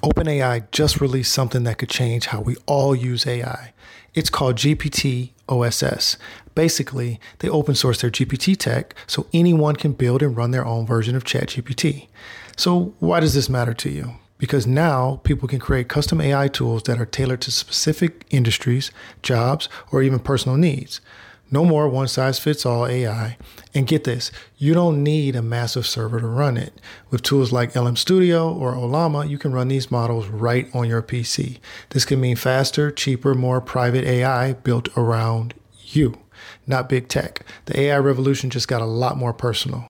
OpenAI just released something that could change how we all use AI. It's called GPT OSS. Basically, they open source their GPT tech so anyone can build and run their own version of ChatGPT. So why does this matter to you? Because now people can create custom AI tools that are tailored to specific industries, jobs, or even personal needs. No more one-size-fits-all AI. And get this, you don't need a massive server to run it. With tools like LM Studio or Ollama, you can run these models right on your PC. This can mean faster, cheaper, more private AI built around you, not big tech. The AI revolution just got a lot more personal.